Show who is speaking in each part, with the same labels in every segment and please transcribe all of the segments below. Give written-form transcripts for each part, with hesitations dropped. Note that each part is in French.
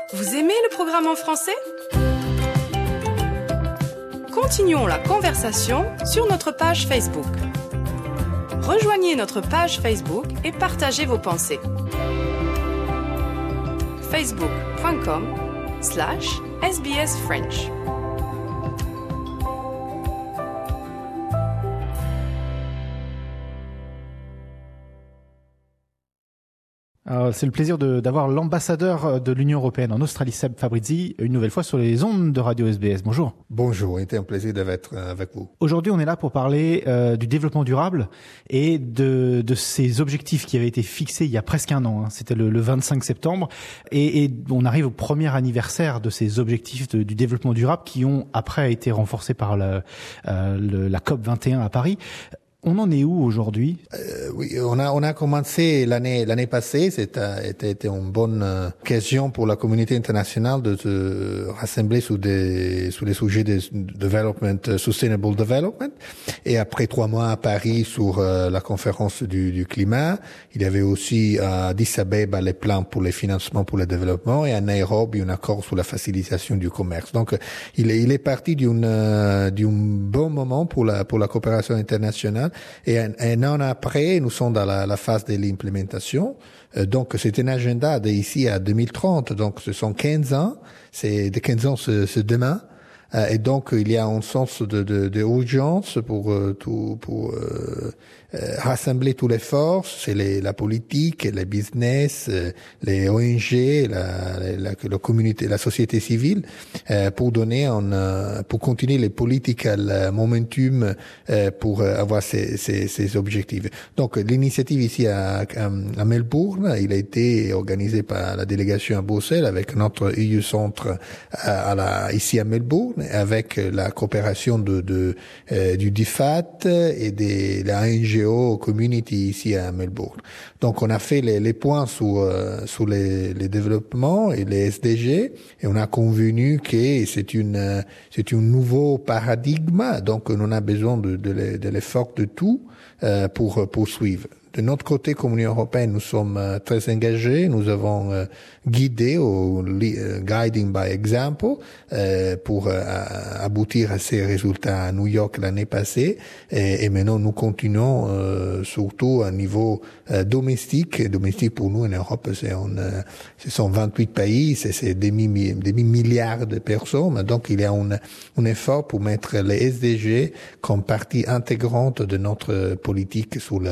Speaker 1: Vous aimez le programme en français? Continuons la conversation sur notre page Facebook. Rejoignez notre page Facebook et partagez vos pensées. facebook.com/SBS French.
Speaker 2: C'est le plaisir d'avoir l'ambassadeur de l'Union européenne en Australie, Seb Fabrizi, une nouvelle fois sur les ondes de Radio SBS. Bonjour.
Speaker 3: Bonjour, c'était un plaisir d'être avec vous.
Speaker 2: Aujourd'hui, on est là pour parler du développement durable et de ces objectifs qui avaient été fixés il y a presque un an. C'était le 25 septembre. Et on arrive au premier anniversaire de ces objectifs du développement durable qui ont après été renforcés par la COP 21 à Paris. On en est où aujourd'hui?
Speaker 3: Oui, on a commencé l'année passée. C'était une bonne occasion pour la communauté internationale de se rassembler sur les sujets de sustainable development. Et après 3 mois à Paris sur la conférence du climat, il y avait aussi à Addis Abeba les plans pour les financements pour le développement et à Nairobi un accord sur la facilitation du commerce. Donc il est parti d'un bon moment pour la coopération internationale. Et un an après, nous sommes dans la phase de l'implémentation. Donc, c'est un agenda d'ici à 2030. Donc, ce sont 15 ans. C'est de 15 ans c'est demain. Et donc, il y a un sens de urgence pour rassembler toutes les forces, c'est la politique, les business, les ONG, la communauté, la société civile, pour continuer les political momentum, pour avoir ces objectifs. Donc, l'initiative ici à Melbourne, il a été organisé par la délégation à Bruxelles avec notre EU Centre ici à Melbourne, avec la coopération du DFAT et de la NGO Community ici à Melbourne. Donc on a fait les points sur les développements et les SDG et on a convenu que c'est un nouveau paradigme, donc on a besoin de l'effort de tout pour poursuivre. De notre côté, comme Union européenne, nous sommes très engagés. Nous avons guidé au guiding by example pour aboutir à ces résultats à New York l'année passée. Et maintenant, nous continuons surtout à niveau domestique. Domestique pour nous en Europe, ce sont 28 pays, c'est des milliards de personnes. Donc, il y a un effort pour mettre les SDG comme partie intégrante de notre politique sur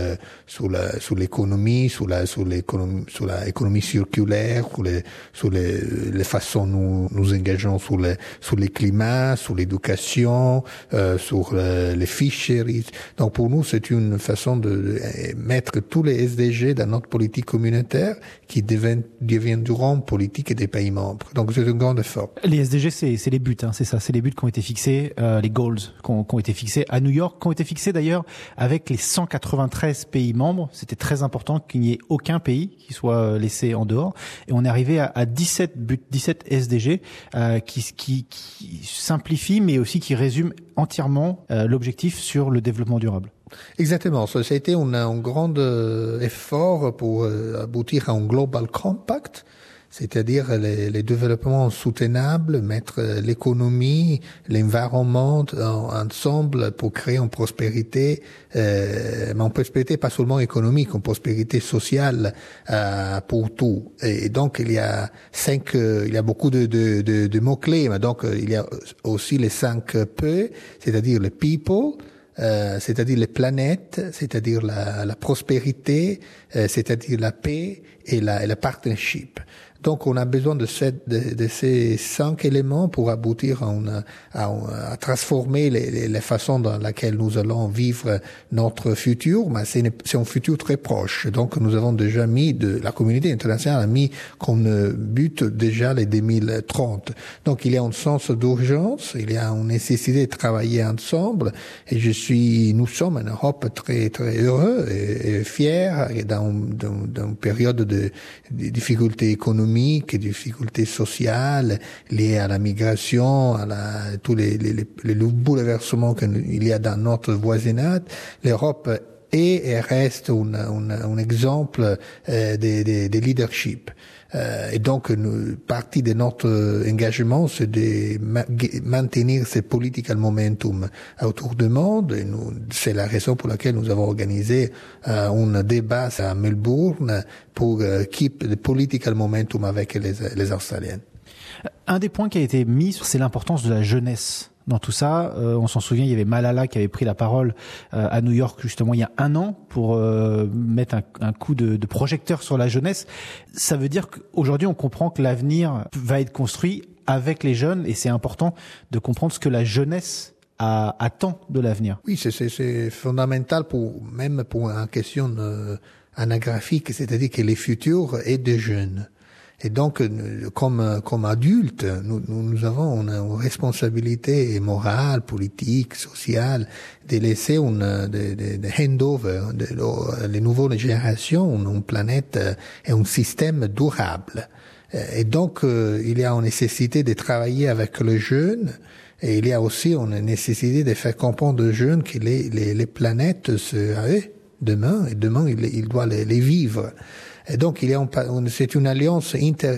Speaker 3: l'économie, sur l'économie circulaire, sur les façons nous engageons sur les climats, sur l'éducation, sur les fisheries. Donc pour nous, c'est une façon de mettre tous les SDG dans notre politique communautaire qui deviendront politique des pays membres. Donc c'est un grand effort.
Speaker 2: Les SDG, c'est les buts, hein, c'est ça, c'est les buts qui ont été fixés, les goals qui ont été fixés à New York, qui ont été fixés d'ailleurs avec les 193 pays membres. C'était très important qu'il n'y ait aucun pays qui soit laissé en dehors. Et on est arrivé à 17 buts, 17 SDG qui simplifient, mais aussi qui résument entièrement l'objectif sur le développement durable.
Speaker 3: Exactement. Ça a été un grand effort pour aboutir à un Global Compact, c'est-à-dire les développements soutenables, mettre l'économie, l'environnement ensemble pour créer une prospérité, mais une prospérité pas seulement économique, une prospérité sociale pour tout. Et donc il y a beaucoup de mots-clés, mais donc il y a aussi les 5 P, c'est-à-dire le people, c'est-à-dire les planètes, c'est-à-dire la prospérité, c'est-à-dire la paix et la partnership. Donc, on a besoin de ces 5 éléments pour aboutir à transformer les façons dans lesquelles nous allons vivre notre futur. Mais c'est un futur très proche. Donc, nous avons déjà la communauté internationale a mis comme but déjà les 2030. Donc, il y a un sens d'urgence, il y a une nécessité de travailler ensemble. Et nous sommes en Europe très, très heureux et fiers dans une période de difficultés économiques, des difficultés sociales liées à la migration, tous les bouleversements qu'il y a dans notre voisinage. L'Europe et reste un exemple de leadership. Et donc, partie de notre engagement, c'est de maintenir ce political momentum autour du monde. Et c'est la raison pour laquelle nous avons organisé un débat à Melbourne pour keep the political momentum avec les Australiens.
Speaker 2: Un des points qui a été mis, c'est l'importance de la jeunesse. Dans tout ça, on s'en souvient, il y avait Malala qui avait pris la parole à New York justement il y a 1 an pour mettre un coup de projecteur sur la jeunesse. Ça veut dire qu'aujourd'hui on comprend que l'avenir va être construit avec les jeunes et c'est important de comprendre ce que la jeunesse attend de l'avenir.
Speaker 3: Oui, c'est fondamental même pour une question anagraphique, c'est-à-dire que les futurs est des jeunes. Et donc, comme adultes, nous avons une responsabilité morale, politique, sociale, de laisser de handover, les nouvelles générations, une planète et un système durable. Et donc, il y a une nécessité de travailler avec les jeunes, et il y a aussi une nécessité de faire comprendre aux jeunes que les planètes, c'est à eux demain, et demain, ils doivent les vivre. Et donc, c'est une alliance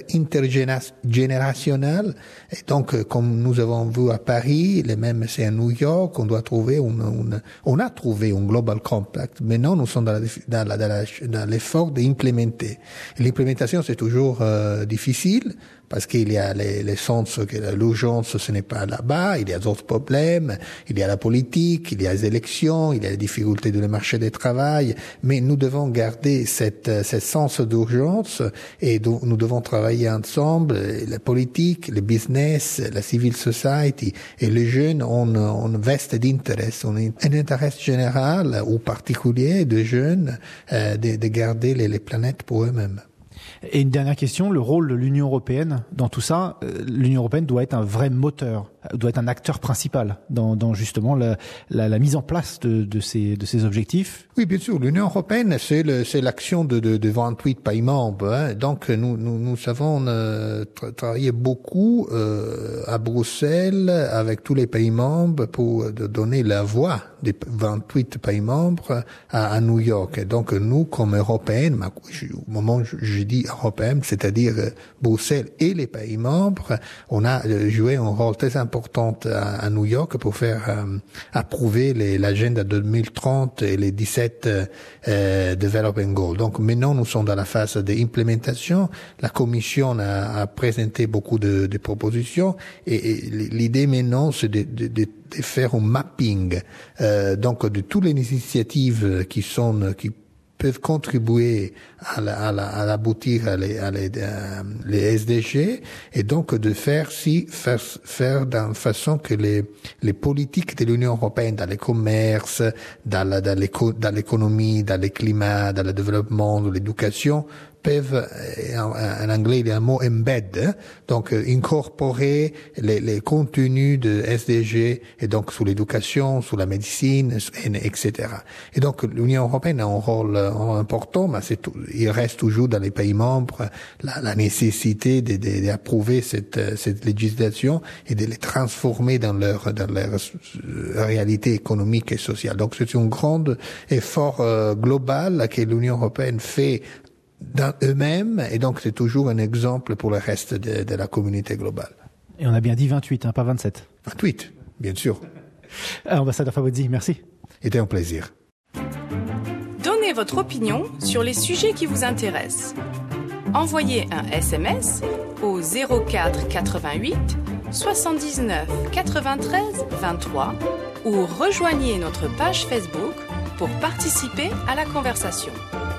Speaker 3: intergénérationnelle. Et donc, comme nous avons vu à Paris, même c'est à New York, on doit trouver on a trouvé un global compact. Maintenant, nous sommes dans l'effort d'implémenter. L'implémentation, c'est toujours difficile. Parce qu'il y a les sens que l'urgence, ce n'est pas là-bas, il y a d'autres problèmes, il y a la politique, il y a les élections, il y a les difficultés du marché du travail, mais nous devons garder ce sens d'urgence et nous devons travailler ensemble, la politique, le business, la civil society et les jeunes ont un vested interest, un intérêt général ou particulier de jeunes de garder les planètes pour eux-mêmes.
Speaker 2: Et une dernière question, le rôle de l'Union européenne dans tout ça. L'Union européenne doit être un vrai moteur, doit être un acteur principal dans justement la mise en place de ces objectifs.
Speaker 3: Oui, bien sûr. L'Union européenne, c'est l'action de 28 pays membres. Hein. Donc, nous avons travaillé beaucoup à Bruxelles avec tous les pays membres pour donner la voix des 28 pays membres à New York. Et donc, nous, comme Européennes, au moment où je dis européenne, c'est-à-dire Bruxelles et les pays membres, on a joué un rôle très important à New York pour faire approuver l'agenda 2030 et les 17 Development Goals. Donc maintenant, nous sommes dans la phase d'implémentation. La Commission a présenté beaucoup de propositions et l'idée maintenant, c'est de faire un mapping donc de toutes les initiatives qui peuvent contribuer à l'aboutir les SDG et donc de faire d'une façon que les politiques de l'Union européenne dans le commerce, dans l'économie, dans le climat, dans le développement, dans l'éducation peuvent, en anglais il y a un mot embed, donc incorporer les contenus de SDG et donc sur l'éducation, sur la médecine, etc. Et donc l'Union européenne a un rôle important, mais il reste toujours dans les pays membres la nécessité d'approuver cette législation et de les transformer dans leur réalité économique et sociale. Donc c'est un grand effort global que l'Union européenne fait dans eux-mêmes, et donc c'est toujours un exemple pour le reste de la communauté globale.
Speaker 2: Et on a bien dit 28, pas 27.
Speaker 3: 28, bien sûr.
Speaker 2: Ambassadeur Fabozzi, merci.
Speaker 3: C'était un plaisir.
Speaker 1: Donnez votre opinion sur les sujets qui vous intéressent. Envoyez un SMS au 04 88 79 93 23 ou rejoignez notre page Facebook pour participer à la conversation.